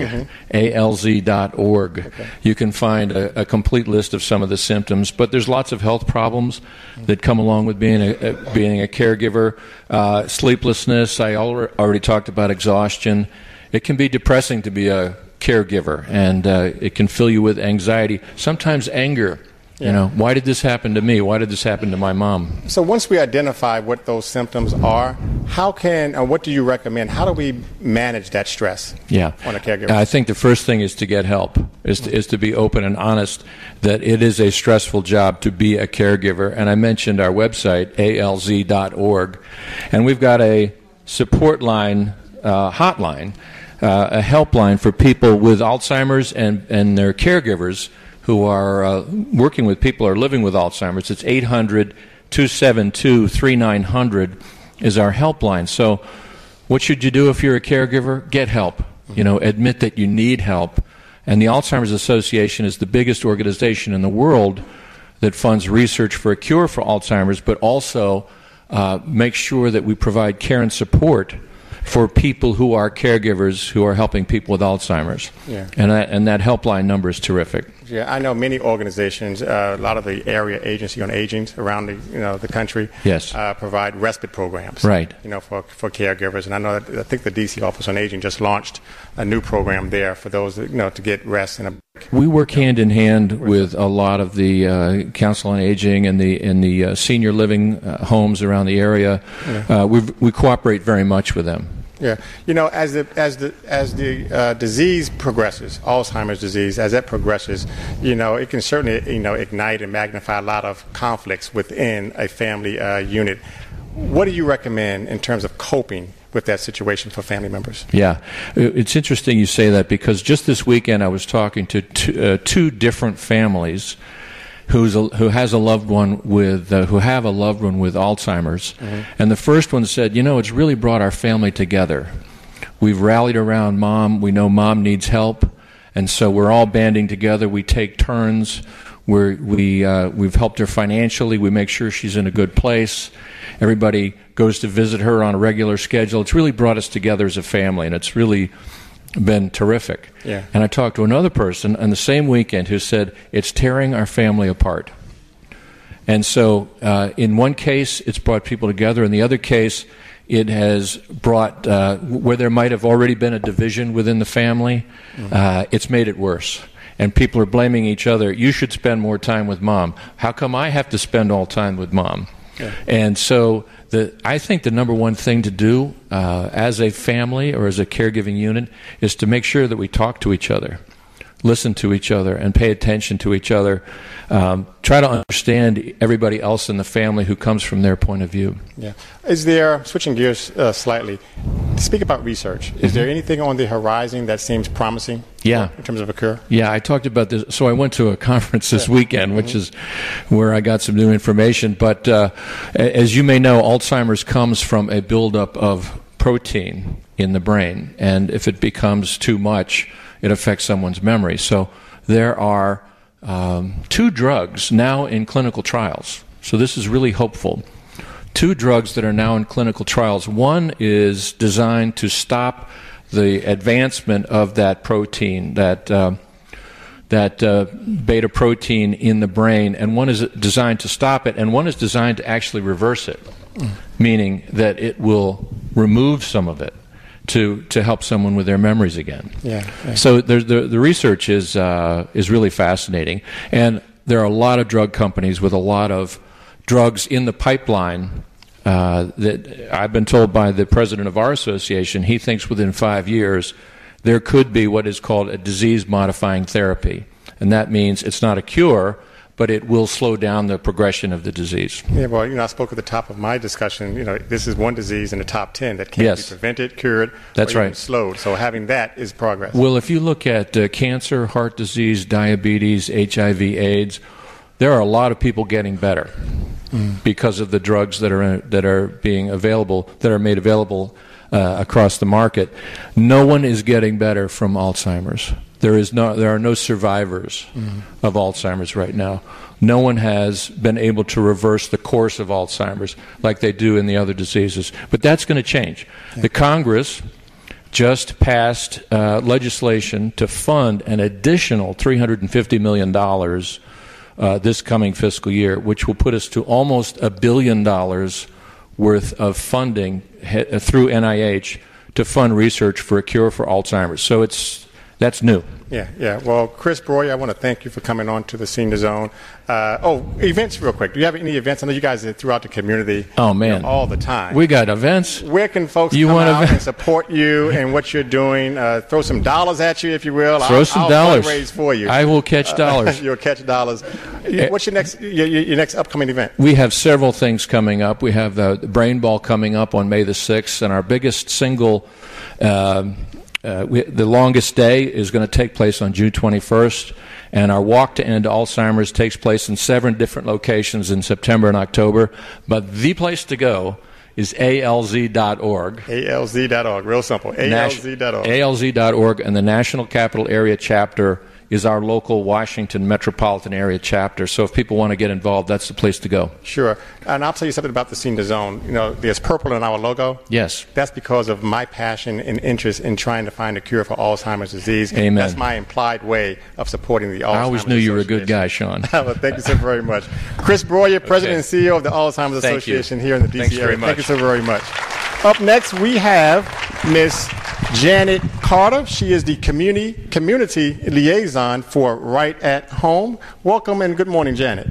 alz.org, you can find a complete list of some of the symptoms. But there's lots of health problems that come along with being a caregiver. Sleeplessness. I already talked about exhaustion. It can be depressing to be a caregiver, and it can fill you with anxiety, sometimes anger. Why did this happen to me? Why did this happen to my mom? So once we identify what those symptoms are, what do you recommend? How do we manage that stress on a caregiver? I think the first thing is to get help, is to be open and honest that it is a stressful job to be a caregiver. And I mentioned our website, alz.org, and we've got a support line, hotline, a helpline for people with Alzheimer's and their caregivers who are working with people who are living with Alzheimer's. It's 800-272-3900 is our helpline. So what should you do if you're a caregiver? Get help. Admit that you need help. And the Alzheimer's Association is the biggest organization in the world that funds research for a cure for Alzheimer's, but also make sure that we provide care and support for people who are caregivers who are helping people with Alzheimer's. And that helpline number is terrific. Yeah, I know many organizations, a lot of the area agency on aging around the country, provide respite programs, right? For caregivers. And I think the DC Office on Aging just launched a new program there for those to get rest and a break. We work hand in hand with a lot of the Council on Aging and the senior living homes around the area. We cooperate very much with them. Yeah, as the disease progresses, Alzheimer's disease, as that progresses, it can certainly ignite and magnify a lot of conflicts within a family unit. What do you recommend in terms of coping with that situation for family members? Yeah, it's interesting you say that, because just this weekend I was talking to two different families who have a loved one with Alzheimer's, and the first one said, it's really brought our family together. We've rallied around Mom. We know Mom needs help, and so we're all banding together. We take turns. We've helped her financially. We make sure she's in a good place. Everybody goes to visit her on a regular schedule. It's really brought us together as a family, and it's really been terrific. Yeah. And I talked to another person on the same weekend who said, it's tearing our family apart. And so in one case, it's brought people together. In the other case, it has brought, where there might have already been a division within the family, it's made it worse. And people are blaming each other. You should spend more time with Mom. How come I have to spend all time with Mom? Yeah. And so I think the number one thing to do as a family or as a caregiving unit is to make sure that we talk to each other, listen to each other, and pay attention to each other. Try to understand everybody else in the family who comes from their point of view. Yeah. Is there, switching gears slightly, to speak about research, is there anything on the horizon that seems promising Yeah. In terms of a cure? Yeah, I talked about this. So I went to a conference this weekend, which is where I got some new information. But as you may know, Alzheimer's comes from a buildup of protein in the brain. And if it becomes too much, it affects someone's memory. So there are 2 drugs now in clinical trials. So this is really hopeful. 2 drugs that are now in clinical trials. One is designed to stop the advancement of that protein, that beta protein in the brain, and one is designed to stop it, and one is designed to actually reverse it, meaning that it will remove some of it to help someone with their memories again. Yeah. So the research is really fascinating, and there are a lot of drug companies with a lot of drugs in the pipeline. That I've been told by the president of our association, he thinks within 5 years there could be what is called a disease-modifying therapy. And that means it's not a cure, but it will slow down the progression of the disease. Yeah, well, I spoke at the top of my discussion, this is one disease in the top 10 that can be prevented, cured, That's or even right. slowed. So having that is progress. Well, if you look at cancer, heart disease, diabetes, HIV, AIDS, there are a lot of people getting better because of the drugs that are being available, that are made available across the market. No one is getting better from Alzheimer's. There are no survivors of Alzheimer's right now. No one has been able to reverse the course of Alzheimer's like they do in the other diseases. But that's going to change. The Congress just passed legislation to fund an additional $350 million this coming fiscal year, which will put us to almost $1 billion worth of funding through NIH to fund research for a cure for Alzheimer's. So that's new. Yeah. Well, Chris Breuer, I want to thank you for coming on to the Senior Zone. Events real quick. Do you have any events? I know you guys are throughout the community all the time. We got events. Where can folks come out and support you and what you're doing? Throw some dollars at you, if you will. Throw some dollars. I'll fundraise for you. I will catch dollars. You'll catch dollars. What's your next upcoming event? We have several things coming up. We have the Brain Ball coming up on May the 6th, and our biggest single the longest day is going to take place on June 21st, and our Walk to End Alzheimer's takes place in 7 different locations in September and October. But the place to go is alz.org. alz.org, real simple. alz.org. alz.org, and the National Capital Area Chapter is our local Washington metropolitan area chapter. So if people want to get involved, that's the place to go. Sure. And I'll tell you something about the Senior Zone. There's purple in our logo. Yes. That's because of my passion and interest in trying to find a cure for Alzheimer's disease. Amen. That's my implied way of supporting the Alzheimer's I always knew you were a good guy, Sean. Well, thank you so very much. Chris Breuer, President and CEO of the Alzheimer's Association here in the D.C. area. Thank you so very much. Up next, we have Miss Janet Carter. She is the community liaison for Right at Home. Welcome and good morning, Janet.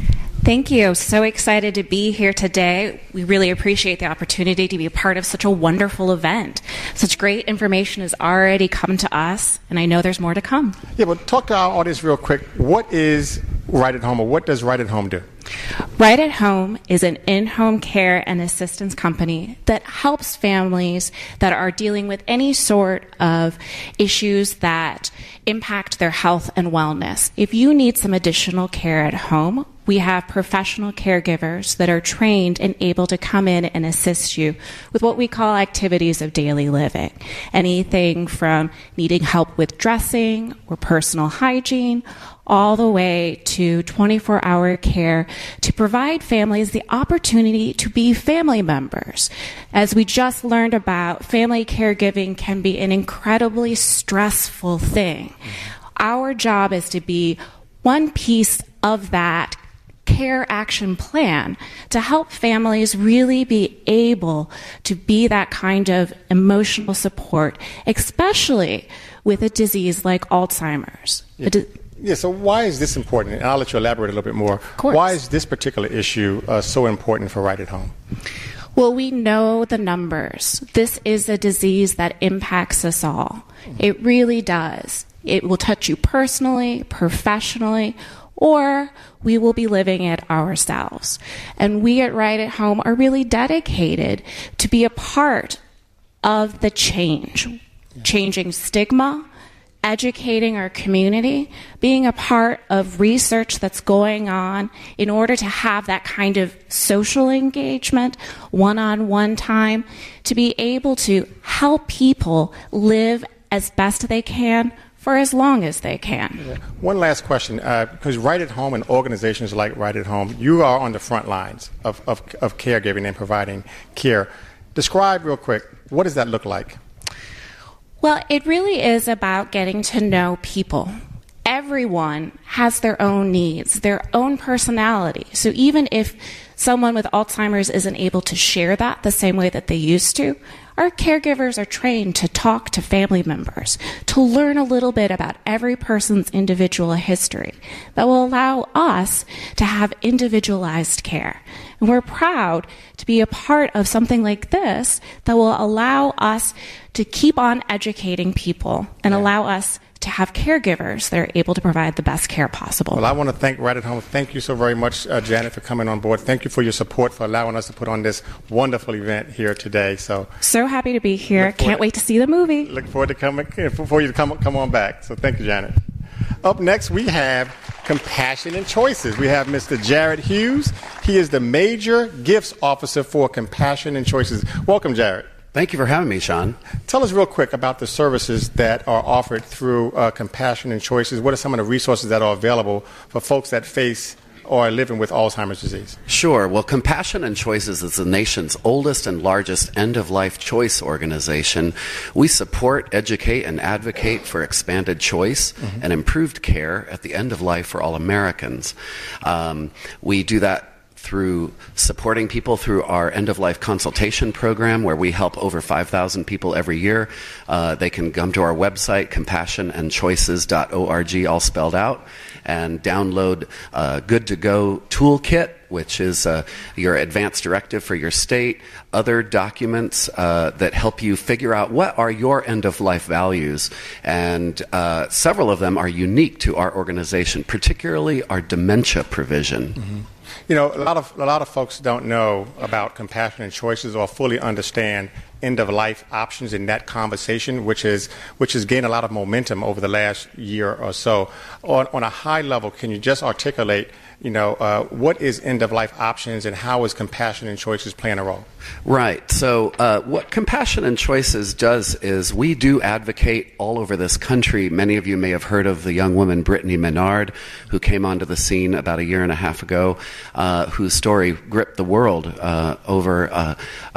Thank you. So excited to be here today. We really appreciate the opportunity to be a part of such a wonderful event. Such great information has already come to us, and I know there's more to come. Yeah, but talk to our audience real quick. What is Right at Home, or what does Right at Home do? Right at Home is an in-home care and assistance company that helps families that are dealing with any sort of issues that impact their health and wellness. If you need some additional care at home, we have professional caregivers that are trained and able to come in and assist you with what we call activities of daily living. Anything from needing help with dressing or personal hygiene, all the way to 24-hour care to provide families the opportunity to be family members. As we just learned about, family caregiving can be an incredibly stressful thing. Our job is to be one piece of that care action plan to help families really be able to be that kind of emotional support, especially with a disease like Alzheimer's. Yeah, so why is this important? And I'll let you elaborate a little bit more. Of course. Why is this particular issue so important for Right at Home? Well, we know the numbers. This is a disease that impacts us all. It really does. It will touch you personally, professionally, or we will be living it ourselves. And we at Right at Home are really dedicated to be a part of the change, changing stigma, educating our community, being a part of research that's going on in order to have that kind of social engagement, one-on-one time, to be able to help people live as best they can for as long as they can. One last question, because Right at Home and organizations like Right at Home, you are on the front lines of caregiving and providing care. Describe real quick, what does that look like? Well, it really is about getting to know people. Everyone has their own needs, their own personality. So even if someone with Alzheimer's isn't able to share that the same way that they used to, our caregivers are trained to talk to family members, to learn a little bit about every person's individual history that will allow us to have individualized care. And we're proud to be a part of something like this that will allow us to keep on educating people and allow us to have caregivers that are able to provide the best care possible. Well, I want to thank Right at Home. Thank you so very much, Janet, for coming on board. Thank you for your support, for allowing us to put on this wonderful event here today. So happy to be here. Can't wait to see the movie. Look forward to coming for you to come on back. So thank you, Janet. Up next, we have Compassion and Choices. We have Mr. Jared Hughes. He is the Major Gifts Officer for Compassion and Choices. Welcome, Jared. Thank you for having me, Sean. Tell us real quick about the services that are offered through Compassion and Choices. What are some of the resources that are available for folks that face or are living with Alzheimer's disease? Sure. Well, Compassion and Choices is the nation's oldest and largest end-of-life choice organization. We support, educate, and advocate for expanded choice and improved care at the end of life for all Americans. We do that through supporting people through our end-of-life consultation program, where we help over 5,000 people every year. They can come to our website, compassionandchoices.org, all spelled out, and download Good to Go Toolkit, which is your advance directive for your state, other documents that help you figure out what are your end-of-life values. And several of them are unique to our organization, particularly our dementia provision. You know, a lot of folks don't know about Compassion and Choices or fully understand end-of-life options in that conversation, which has gained a lot of momentum over the last year or so. On a high level, can you just articulate, what is end-of-life options and how is Compassion and Choices playing a role? Right. So what Compassion and Choices does is we do advocate all over this country. Many of you may have heard of the young woman Brittany Menard, who came onto the scene about a year and a half ago, whose story gripped the world. Over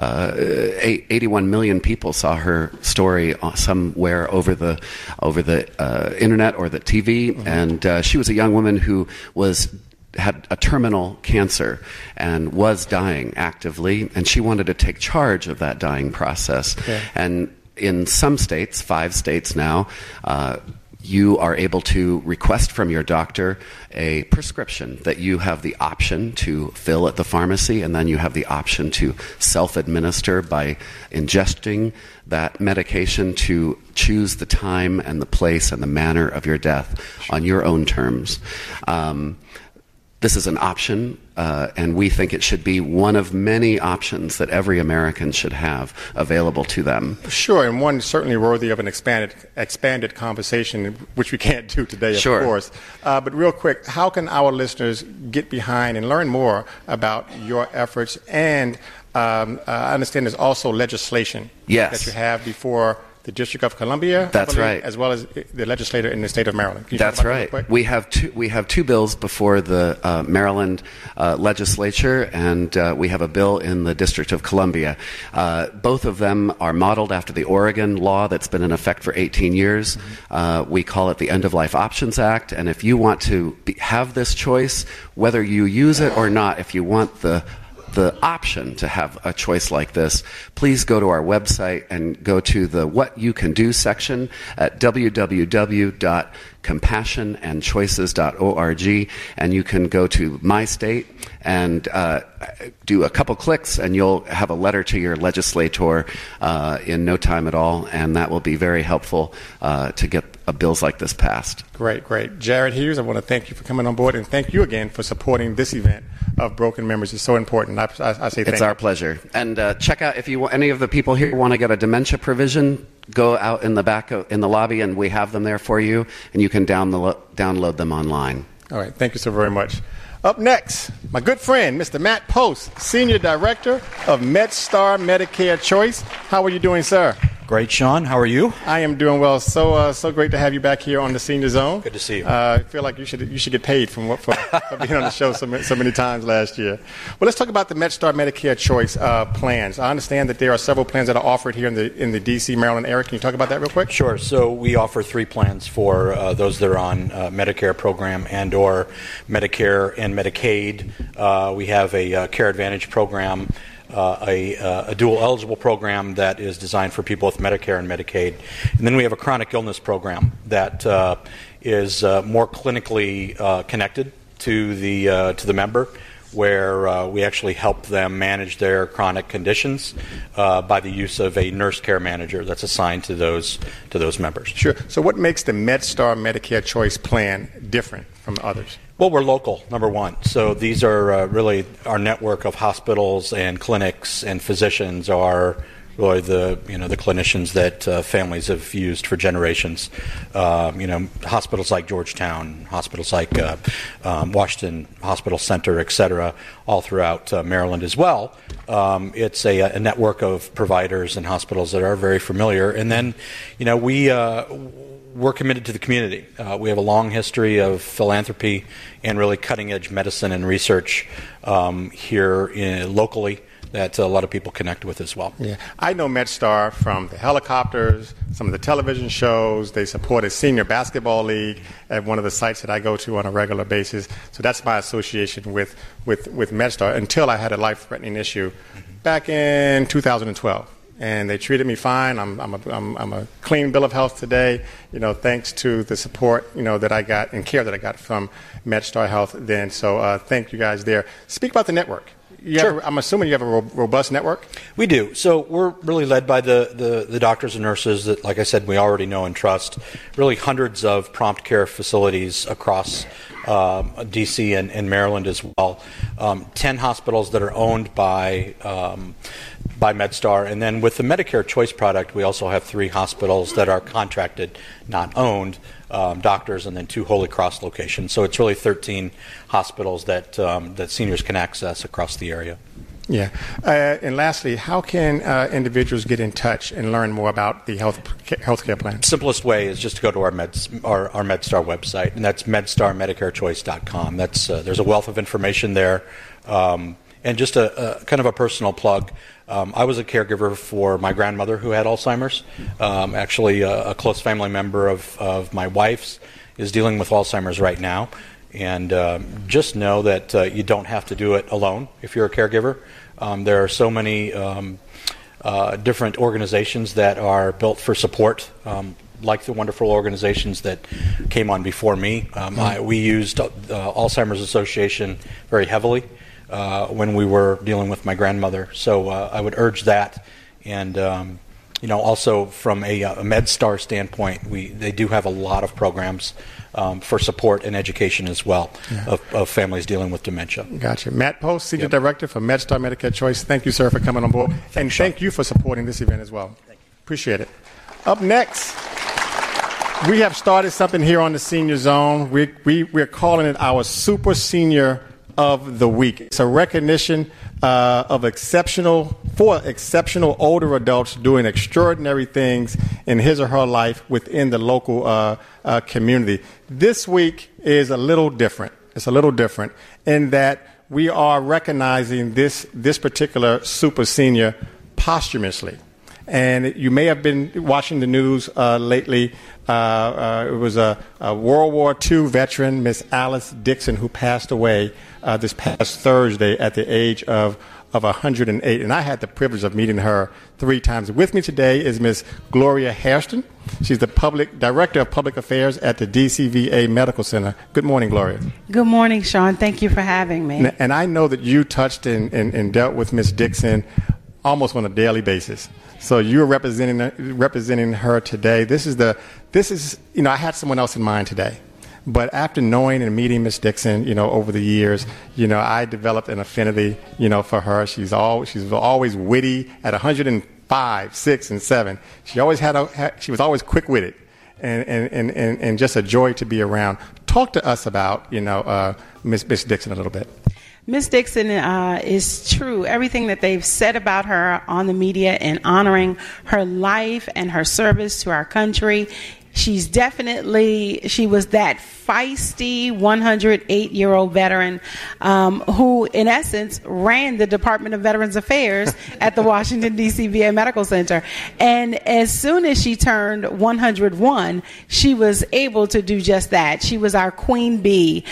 81 million people saw her story somewhere over the internet or the TV, and she was a young woman who had a terminal cancer and was dying actively, and she wanted to take charge of that dying process. Okay. And in some states, 5 states now, you are able to request from your doctor a prescription that you have the option to fill at the pharmacy, and then you have the option to self-administer by ingesting that medication to choose the time and the place and the manner of your death on your own terms. This is an option, and we think it should be one of many options that every American should have available to them. Sure, and one certainly worthy of an expanded conversation, which we can't do today, of course. But real quick, how can our listeners get behind and learn more about your efforts? And I understand there's also legislation that you have before the District of Columbia, that's right, as well as the legislator in the state of Maryland. That's right. We have two bills before the Maryland legislature, and we have a bill in the District of Columbia. Both of them are modeled after the Oregon law that's been in effect for 18 years. We call it the End of Life Options Act, and if you want to have this choice, whether you use it or not, if you want the option to have a choice like this, please go to our website and go to the What You Can Do section at www.compassionandchoices.org, and you can go to My State and do a couple clicks, and you'll have a letter to your legislator in no time at all, and that will be very helpful to get bills like this passed. Great. Jared Hughes, I want to thank you for coming on board, and thank you again for supporting this event of Broken Memories. It's so important. I say thank you. It's our pleasure. And check out, if you any of the people here want to get a dementia provision, go out in the back in the lobby, and we have them there for you, and you can download them online. All right. Thank you so very much. Up next, my good friend, Mr. Matt Post, Senior Director of MedStar Medicare Choice. How are you doing, sir? Great, Sean. How are you? I am doing well. So great to have you back here on the Senior Zone. Good to see you. I feel like you should get paid for being on the show so many times last year. Well, let's talk about the MedStar Medicare Choice plans. I understand that there are several plans that are offered here in the D.C., Maryland area. Can you talk about that real quick? Sure. So we offer 3 plans for those that are on Medicare program and or Medicare and Medicaid. We have a Care Advantage program. A dual eligible program that is designed for people with Medicare and Medicaid. And then we have a chronic illness program that is more clinically connected to the member, where we actually help them manage their chronic conditions by the use of a nurse care manager that's assigned to those members. Sure. So what makes the MedStar Medicare Choice plan different from others? Well, we're local, number one. So these are really our network of hospitals and clinics and physicians are really the clinicians that families have used for generations. Hospitals like Georgetown, hospitals like Washington Hospital Center, et cetera, all throughout Maryland as well. It's a network of providers and hospitals that are very familiar. And then, we're committed to the community. We have a long history of philanthropy and really cutting-edge medicine and research here locally that a lot of people connect with as well. Yeah, I know MedStar from the helicopters, some of the television shows. They support a senior basketball league at one of the sites that I go to on a regular basis. So that's my association with MedStar until I had a life-threatening issue back in 2012. And they treated me fine. I'm a clean bill of health today, thanks to the support, that I got and care that I got from MedStar Health then. So thank you guys there. Speak about the network. Sure. I'm assuming you have a robust network? We do. So we're really led by the doctors and nurses that, like I said, we already know and trust. Really hundreds of prompt care facilities across D.C. and Maryland as well. 10 hospitals that are owned by MedStar. And then with the Medicare Choice product, we also have 3 hospitals that are contracted, not owned, doctors, and then 2 Holy Cross locations. So it's really 13 hospitals that seniors can access across the area. Yeah. And lastly, how can individuals get in touch and learn more about the healthcare plan? Simplest way is just to go to our MedStar website, and that's MedStarMedicareChoice.com. There's a wealth of information there. And just a kind of a personal plug, I was a caregiver for my grandmother who had Alzheimer's. Actually, a close family member of my wife's is dealing with Alzheimer's right now. And just know that you don't have to do it alone if you're a caregiver. There are so many different organizations that are built for support, like the wonderful organizations that came on before me. We used Alzheimer's Association very heavily when we were dealing with my grandmother. So I would urge that. And also from a MedStar standpoint, they do have a lot of programs for support and education as well of families dealing with dementia. Gotcha. Matt Post, Senior Director for MedStar Medicare Choice. Thank you, sir, for coming on board. And thank you for supporting this event as well. Appreciate it. Up next, we have started something here on the Senior Zone. We're calling it our Super Senior of the Week. It's a recognition of exceptional older adults doing extraordinary things in his or her life within the local community. This week is a little different. It's a little different in that we are recognizing this particular super senior posthumously. And you may have been watching the news lately. It was a World War II veteran, Miss Alice Dixon, who passed away this past Thursday at the age of 108. And I had the privilege of meeting her 3 times. With me today is Miss Gloria Hairston. She's the Director of Public Affairs at the DCVA Medical Center. Good morning, Gloria. Good morning, Sean. Thank you for having me. And I know that you touched and dealt with Miss Dixon almost on a daily basis. So you're representing her today. This is I had someone else in mind today. But after knowing and meeting Miss Dixon, over the years, I developed an affinity, for her. She's always witty. At 103 5, 6, and 7. She always she was always quick-witted and just a joy to be around. Talk to us about, Miss Dixon a little bit. Miss Dixon is true. Everything that they've said about her on the media and honoring her life and her service to our country. She was that feisty 108-year-old veteran who, in essence, ran the Department of Veterans Affairs at the Washington, D.C. VA Medical Center. And as soon as she turned 101, she was able to do just that. She was our queen bee.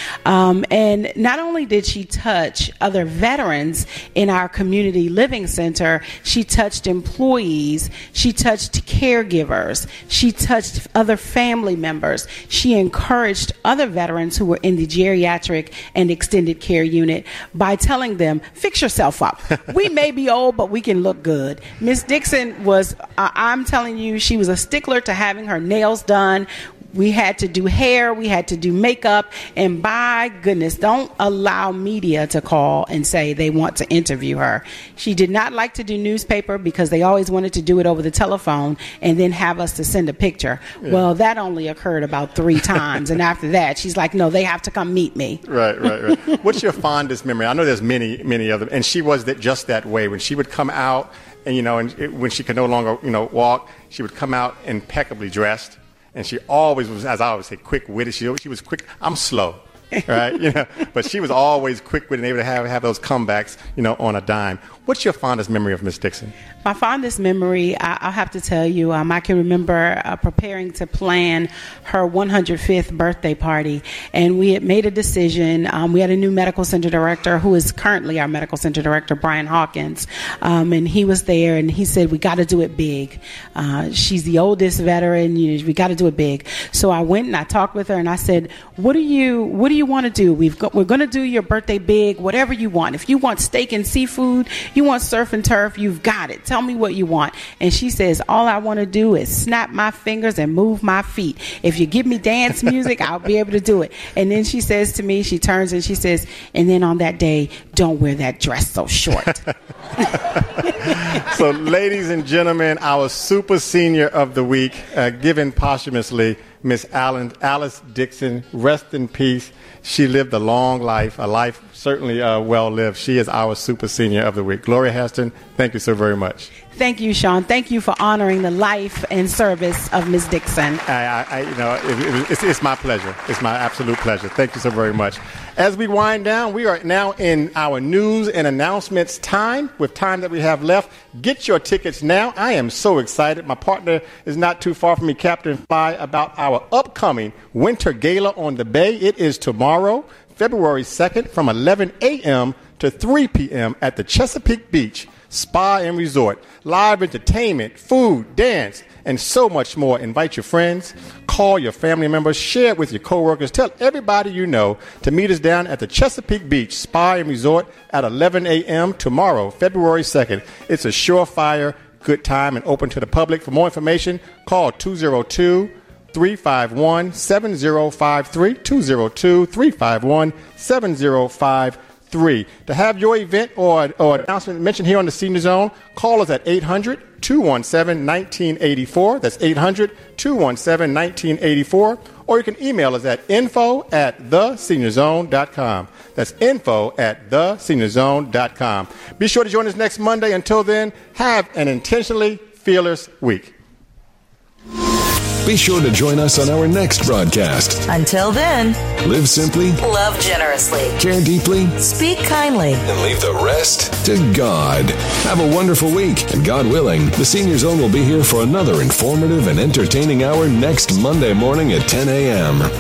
And not only did she touch other veterans in our community living center, she touched employees, she touched caregivers, she touched other family members. She encouraged other veterans who were in the geriatric and extended care unit by telling them, fix yourself up. We may be old, but we can look good. Miss Dixon was, I'm telling you, she was a stickler to having her nails done. We had to do hair, we had to do makeup, and by goodness, don't allow media to call and say they want to interview her. She did not like to do newspaper because they always wanted to do it over the telephone and then have us to send a picture. Yeah. Well, that only occurred about 3 times, and after that, she's like, no, they have to come meet me. Right. What's your fondest memory? I know there's many of them, and she was just that way. When she would come out, and when she could no longer, walk, she would come out impeccably dressed. And she always was, as I always say, quick-witted. She was quick. I'm slow, right? But she was always quick-witted and able to have those comebacks, on a dime. What's your fondest memory of Miss Dixon? My fondest memory, I'll have to tell you, I can remember preparing to plan her 105th birthday party, and we had made a decision. We had a new medical center director who is currently our medical center director, Brian Hawkins, and he was there, and he said, we got to do it big. She's the oldest veteran. We got to do it big. So I went and I talked with her, and I said, what do you want to do? We're going to do your birthday big, whatever you want. If you want steak and seafood, you want surf and turf, you've got it. Tell me what you want. And she says, all I want to do is snap my fingers and move my feet. If you give me dance music, I'll be able to do it. And then she says to me, she turns and she says, and then on that day, don't wear that dress so short. So, ladies and gentlemen, our super senior of the week, given posthumously, Miss Alice Dixon, rest in peace. She lived a long life, a life certainly well lived. She is our super senior of the week. Gloria Heston, thank you so very much. Thank you, Sean. Thank you for honoring the life and service of Ms. Dixon. It's my pleasure. It's my absolute pleasure. Thank you so very much. As we wind down, we are now in our news and announcements time. With time that we have left, get your tickets now. I am so excited. My partner is not too far from me, Captain Fly, about our upcoming Winter Gala on the Bay. It is tomorrow, February 2nd, from 11 a.m. to 3 p.m. at the Chesapeake Beach Spa and Resort. Live entertainment, food, dance, and so much more. Invite your friends, call your family members, share it with your coworkers, tell everybody you know to meet us down at the Chesapeake Beach Spa and Resort at 11 a.m. tomorrow, February 2nd. It's a surefire good time and open to the public. For more information, call 202-351-7053, 202-351-7053. To have your event or announcement mentioned here on the Senior Zone, call us at 800-217-1984. That's 800-217-1984. Or you can email us at info@theseniorzone.com. That's info@theseniorzone.com. Be sure to join us next Monday. Until then, have an intentionally fearless week. Be sure to join us on our next broadcast. Until then, live simply, love generously, care deeply, speak kindly, and leave the rest to God. Have a wonderful week, and God willing, the Senior Zone will be here for another informative and entertaining hour next Monday morning at 10 a.m.